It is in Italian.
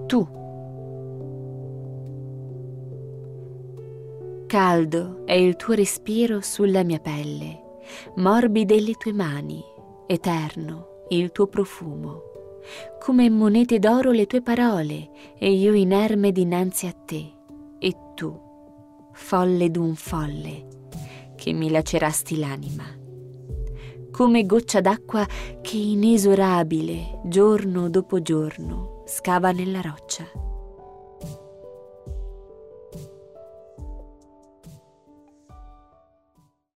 tu. Caldo è il tuo respiro sulla mia pelle, morbide le tue mani, eterno il tuo profumo, come monete d'oro le tue parole, e io inerme dinanzi a te, e tu, folle d'un folle, che mi lacerasti l'anima, come goccia d'acqua che inesorabile, giorno dopo giorno, scava nella roccia.